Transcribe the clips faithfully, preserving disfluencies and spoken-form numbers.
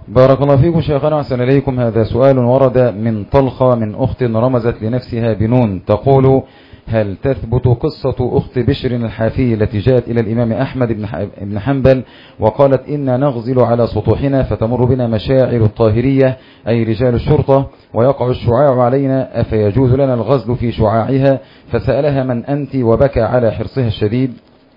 بارك الله فيكم شيخنا وأحسن إليكم. هذا سؤال ورد من طلخة من أخت رمزت لنفسها بنون، تقول: هل تثبت قصة أخت بشر الحافي التي جاءت إلى الإمام أحمد بن حنبل وقالت: إنا نغزل على سطوحنا فتمر بنا مشاعر الطاهرية أي رجال الشرطة ويقع الشعاع علينا، أفيجوز لنا الغزل في شعاعها؟ فسألها: من أنت؟ وبكى على حرصها الشديد.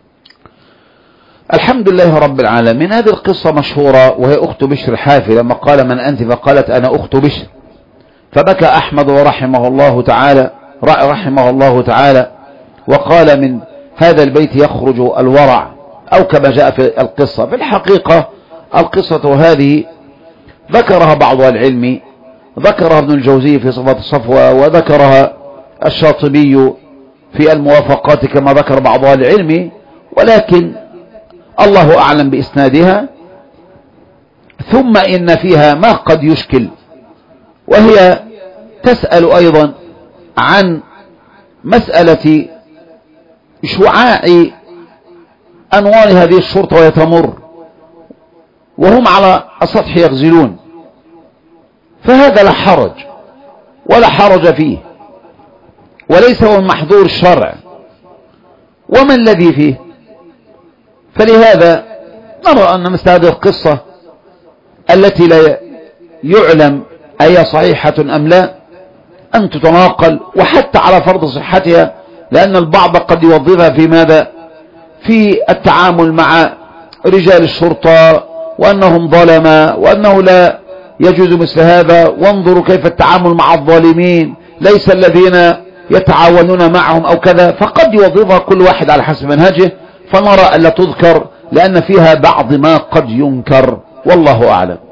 الحمد لله رب العالمين. هذه القصة مشهورة، وهي أخت بشر الحافي لما قال: من أنت؟ فقالت: أنا أخت بشر. فبكى أحمد ورحمه الله تعالى رحمه الله تعالى وقال: من هذا البيت يخرج الورع، أو كما جاء في القصة. في الحقيقة القصة هذه ذكرها بعض العلم، ذكرها ابن الجوزي في صفة الصفوة، وذكرها الشاطبي في الموافقات كما ذكر بعض العلم، ولكن الله أعلم بإسنادها. ثم إن فيها ما قد يشكل، وهي تسأل أيضا عن مسألة شعاع أنوار هذه الشرطة وهي تمر وهم على السطح يغزلون، فهذا لا حرج ولا حرج فيه، وليس هو محظور الشرع، وما الذي فيه؟ فلهذا نرى أن مثل هذه القصة التي لا يعلم أي صحيحة أم لا أن تتناقل، وحتى على فرض صحتها، لأن البعض قد يوظفها في ماذا؟ في التعامل مع رجال الشرطة وأنهم ظلمة وأنه لا يجوز مثل هذا، وانظروا كيف التعامل مع الظالمين، ليس الذين يتعاونون معهم أو كذا، فقد يوظفها كل واحد على حسب منهجه. فنرى ألا تذكر لأن فيها بعض ما قد ينكر، والله أعلم.